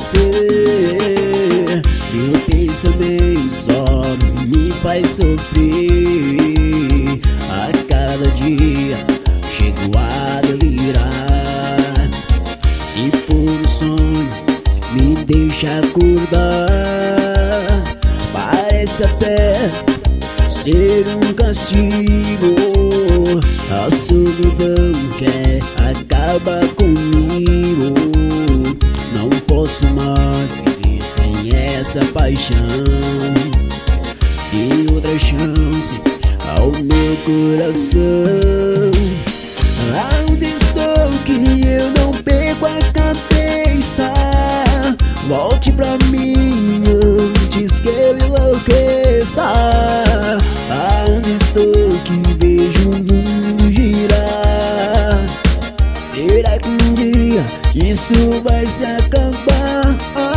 você. Meu pensamento só me faz sofrer. A cada dia chego a delirar. Se for um sonho, me deixa acordar. Parece até ser um castigo. A solidão quer acabar comigo. Não posso mais viver sem essa paixão. Dê outra chance ao meu coração. Onde estou que eu não perco a cabeça? Volte pra mim antes que eu enlouqueça. Onde estou que vejo o mundo girar? Será que um dia isso vai se acabar?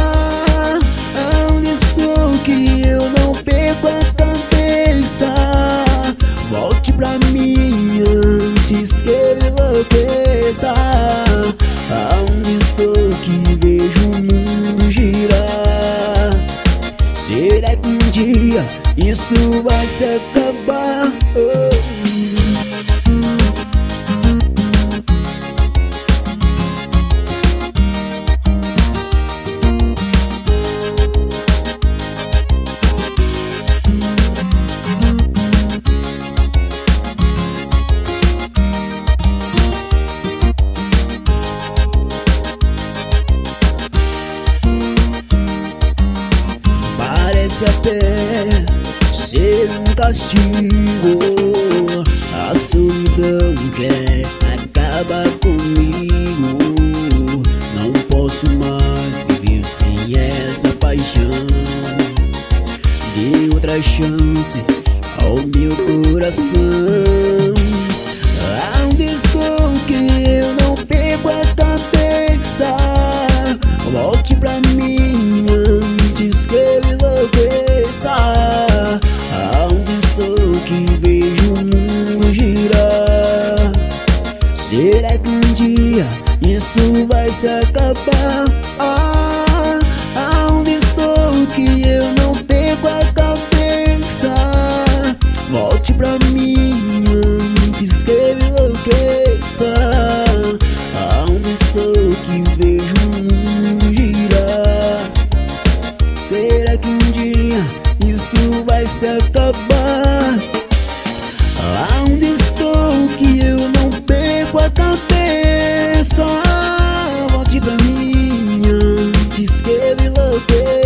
Onde estou que eu não perco a cabeça? Volte pra mim antes que eu enlouqueça. Onde estou que vejo o mundo girar? Será que um dia isso vai se acabar? Parece até ser um castigo. A solidão quer acabar comigo. Não posso mais viver sem essa paixão. Dê outra chance ao meu coração. Onde estou que eu não perco a cabeça? Volte pra mim antes que eu enlouqueça. Onde estou que vejo o mundo girar? Será que um dia isso vai se acabar? Onde estou que eu não perco a cabeça? Volte pra mim antes que eu enlouqueça. Onde estou que vejo o mundo girar? Será que um dia isso vai se acabar? Onde estou que eu não perco a cabeça? Volte pra mim antes que eu enlouqueça.